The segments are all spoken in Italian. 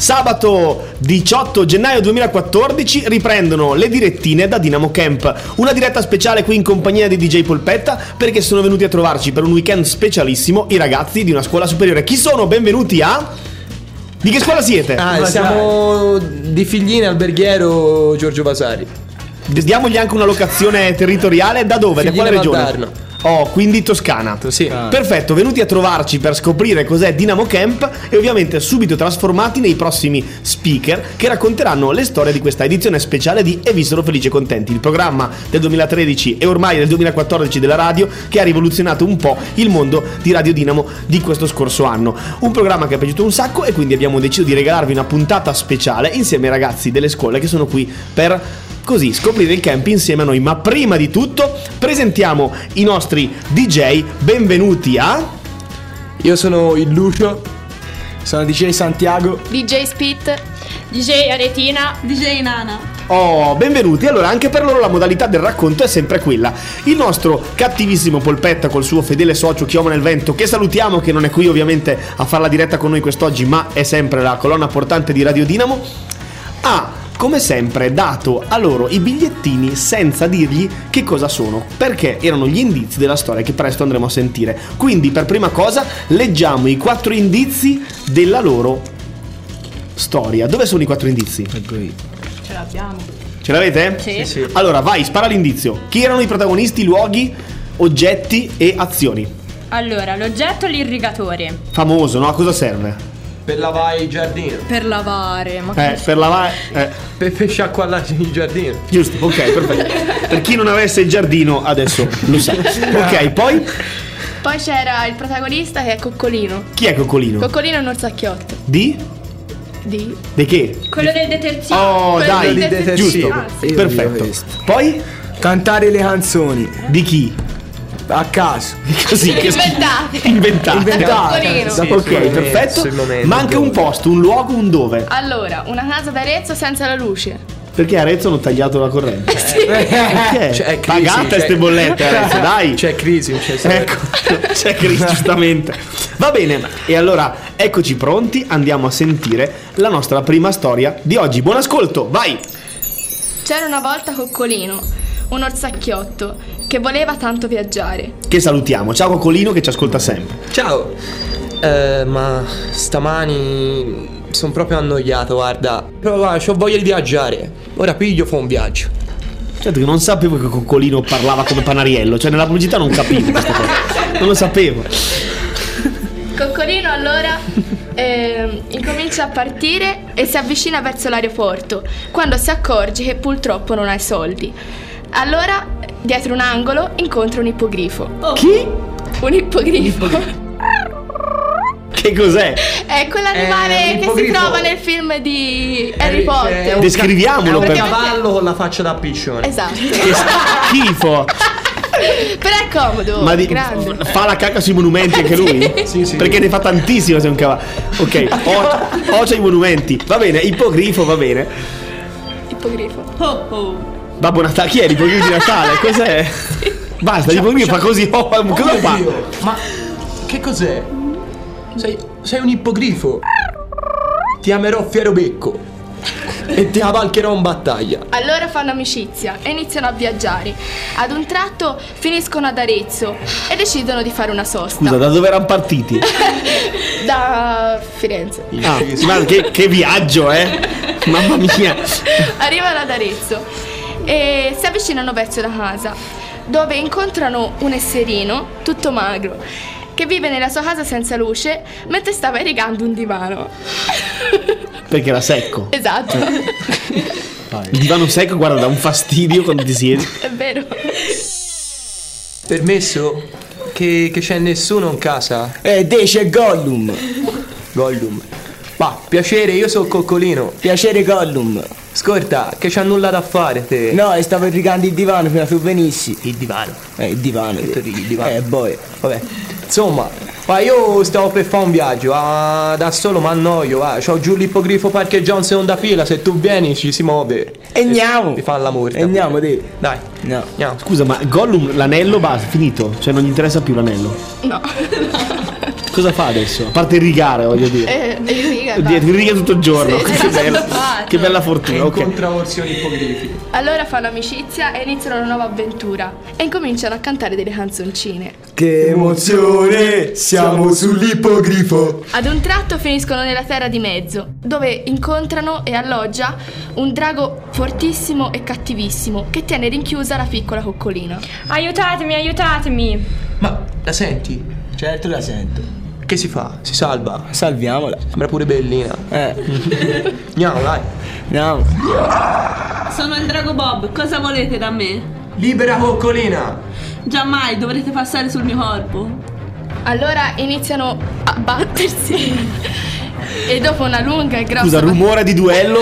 Sabato 18 gennaio 2014 riprendono le direttine da Dynamo Camp. Una diretta speciale qui in compagnia di DJ Polpetta, perché sono venuti a trovarci per un weekend specialissimo i ragazzi di una scuola superiore. Chi sono? Benvenuti a... Di che scuola siete? Siamo di Figline, alberghiero Giorgio Vasari. Diamogli anche una locazione territoriale. Da dove? Figline, da quale regione? Valdarno. Oh, quindi Toscana. Sì. Perfetto, venuti a trovarci per scoprire cos'è Dynamo Camp e ovviamente subito trasformati nei prossimi speaker che racconteranno le storie di questa edizione speciale di E vissero felici e contenti, il programma del 2013 e ormai del 2014 della radio che ha rivoluzionato un po' il mondo di Radio Dynamo di questo scorso anno. Un programma che è piaciuto un sacco e quindi abbiamo deciso di regalarvi una puntata speciale insieme ai ragazzi delle scuole che sono qui per così scoprire il camp insieme a noi. Ma prima di tutto presentiamo i nostri DJ. Benvenuti a... Io sono il Lucio. Sono DJ Santiago. DJ Spit. DJ Aretina. DJ Nana. Oh, benvenuti. Allora, anche per loro la modalità del racconto è sempre quella. Il nostro cattivissimo Polpetta col suo fedele socio Chioma nel Vento, che salutiamo, che non è qui ovviamente a fare la diretta con noi quest'oggi, ma è sempre la colonna portante di Radio Dynamo, ha come sempre dato a loro i bigliettini senza dirgli che cosa sono, perché erano gli indizi della storia che presto andremo a sentire. Quindi per prima cosa leggiamo i 4 indizi della loro storia. Dove sono i 4 indizi? Ecco qui. Ce l'abbiamo. Ce l'avete? Sì. Allora vai, spara l'indizio. Chi erano i protagonisti, luoghi, oggetti e azioni? Allora, l'oggetto è l'irrigatore. Famoso, no? A cosa serve? Per lavare il giardino. Per lavare, ma Per lavare... Per sciacquallare il giardino. Giusto, ok, perfetto. Per chi non avesse il giardino adesso lo sa. Ok, poi? Poi c'era il protagonista che è Coccolino. Chi è Coccolino? Coccolino è un orsacchiotto. Di che? quello del detersivo. Oh, Quello dai, del detersivo. giusto. Ah, sì. Perfetto. Poi? Cantare le canzoni Di chi? a caso. Così che Inventate. Inventate. Coccolino. Ok, perfetto. sul momento. Manca un posto, un luogo, un dove. Allora, una casa d'Arezzo senza la luce. Perché a Arezzo hanno tagliato la corrente. Perché? C'è crisi, Pagate c'è- ste bollette Arezzo, dai. C'è crisi, c'è Ecco, c'è crisi giustamente. Va bene, e allora eccoci pronti, andiamo a sentire la nostra prima storia di oggi. Buon ascolto, vai! C'era una volta Coccolino, un orsacchiotto che voleva tanto viaggiare. Che salutiamo, ciao Coccolino che ci ascolta sempre. Ciao. Ma stamani sono proprio annoiato, guarda. Però guarda, c'ho voglia di viaggiare. Ora piglio, fa un viaggio. Certo che non sapevo che Coccolino parlava come Panariello, cioè nella pubblicità non capivo questa cosa, non lo sapevo. Coccolino allora incomincia a partire e si avvicina verso l'aeroporto quando si accorge che purtroppo non ha i soldi. Allora, dietro un angolo, incontra un ippogrifo. Chi? Un ippogrifo. Che cos'è? È quell'animale un che si ippogrifo. trova nel film di Harry Potter. Descriviamolo È un per... cavallo con la faccia da piccione. Esatto. Che schifo! Però è comodo, Ma grande. fa la cacca sui monumenti anche lui? Sì. Perché ne fa tantissimo se è un cavallo. Ok, ocia i monumenti. Va bene, ippogrifo, va bene. Ippogrifo. Babbo Natale, chi è l'ippogrifo di Natale? Cos'è? Basta, l'ippogrifo fa così. Oh, cosa fa? Dio, ma che cos'è? Sei un ippogrifo. Ti amerò fiero becco e ti cavalcherò in battaglia. Allora fanno amicizia e iniziano a viaggiare. Ad un tratto finiscono ad Arezzo e decidono di fare una sosta. Scusa, da dove erano partiti? Da Firenze. Ah, ma che viaggio, Mamma mia. Arrivano ad Arezzo e si avvicinano verso la casa, dove incontrano un esserino tutto magro che vive nella sua casa senza luce mentre stava irrigando un divano. Perché era secco. Esatto. Il divano secco, guarda, dà un fastidio quando ti siedi. È vero. Permesso? Che c'è nessuno in casa? C'è Gollum. Gollum. Ma piacere, io sono Coccolino. Piacere Gollum. Ascolta, che c'ha nulla da fare te. No, stavo irrigando il divano prima tu venissi. Il divano. Il divano. Che tu righi il divano? Boy. Vabbè. Insomma, ma io stavo per fare un viaggio, da solo mi annoio, c'ho giù l'ippogrifo parcheggiato in seconda fila, se tu vieni ci si muove. E andiamo. Ti fa l'amore. E andiamo, te. Dai. No. Andiamo. Scusa, ma Gollum l'anello basta, finito? Cioè non gli interessa più l'anello? No. Cosa fa adesso? A parte irrigare, voglio dire. Irriga, Irriga tutto il giorno. Sì, Che bella fortuna. Ok. Contraporzioni ipogrifi. Allora fanno amicizia e iniziano una nuova avventura e incominciano a cantare delle canzoncine. Che emozione, siamo sull'ippogrifo. Ad un tratto finiscono nella terra di mezzo, dove incontrano e alloggia un drago fortissimo e cattivissimo che tiene rinchiusa la piccola coccolina. Aiutatemi, aiutatemi. Ma la senti? Certo la sento. Che si fa? Si salva? Salviamola. Sembra pure bellina. Andiamo, dai. Andiamo. Sono il Drago Bob, cosa volete da me? Libera coccolina. Giammai dovrete passare sul mio corpo. Allora iniziano a battersi e dopo una lunga e grossa Scusa, rumore di duello.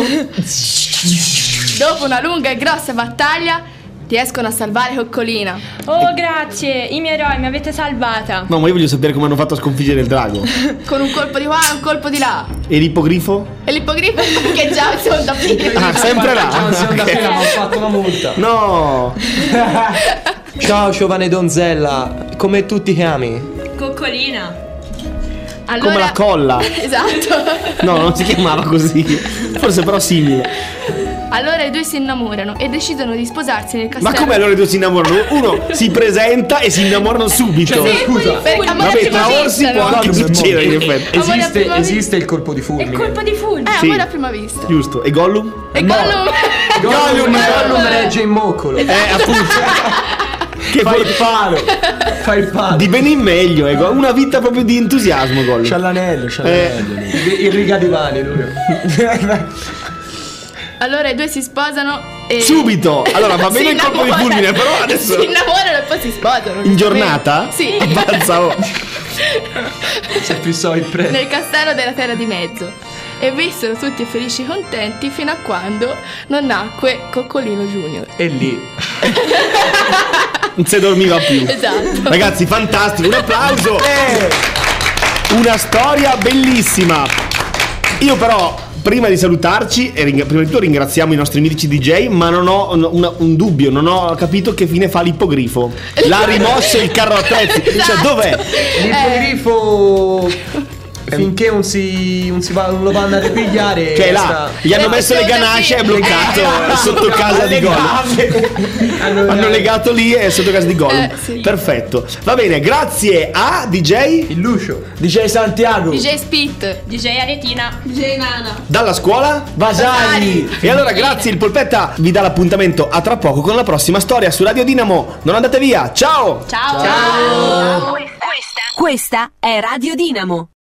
dopo una lunga e grossa battaglia riescono a salvare Coccolina. Oh, grazie, i miei eroi, mi avete salvata. No, ma io voglio sapere come hanno fatto a sconfiggere il drago. Con un colpo di qua e un colpo di là. E l'ippogrifo? E l'ippogrifo che già sono da prima. Ah, sempre là. Già non siamo da Ok. prima, ma ho fatto una multa. No. Ciao giovane donzella, come tu ti chiami? Coccolina. Allora, Come la colla. Esatto. No, non si chiamava così. Forse però simile. Allora i due si innamorano e decidono di sposarsi nel castello. Ma come allora i due si innamorano? Uno si presenta e si innamorano subito. Cioè, scusa. Perché amore a Vabbè, prima tra orsi vista, può no? anche succedere in effetti. Amore a prima Esiste il colpo di Il fulmine. colpo di fulmine. Sì. amore a prima vista. Giusto. E Gollum? E Gollum. Gollum regge in moccolo. Appunto. Che Fai il palo. Fai il palo. di bene in meglio, una vita proprio di entusiasmo, Gollum. C'ha l'anello, c'ha l'anello. Il riga di mani, lui. Allora i due si sposano e Subito! Allora va bene Si il colpo di innamorano. fulmine, però adesso si innamorano e poi si sposano. in giornata? Sì. Avanza, oh. Si fissò il prezzo. Nel castello della terra di mezzo. E vissero tutti felici e contenti fino a quando non nacque Coccolino Junior. E lì. Non si dormiva più. Esatto. Ragazzi, fantastico, un applauso! Una storia bellissima. Io però, prima di salutarci, e prima di tutto ringraziamo i nostri mitici DJ, ma non ho un dubbio, non ho capito che fine fa l'ippogrifo. L'ha rimosso il carro attrezzi. Cioè, Esatto. dov'è? L'ippogrifo. Finché non lo vanno a ripigliare. Che è là. Gli hanno messo le ganasce e è bloccato sotto casa di Gollum. Hanno legato lì e sotto casa di Gollum. Sì. Perfetto. Va bene, grazie a DJ Il Lucio. DJ Santiago. DJ Spit. DJ Aretina. DJ Nana. dalla scuola. Vasari. E allora grazie, il Polpetta vi dà l'appuntamento a tra poco con la prossima storia su Radio Dinamo. Non andate via, ciao! Ciao. Questa è Radio Dinamo.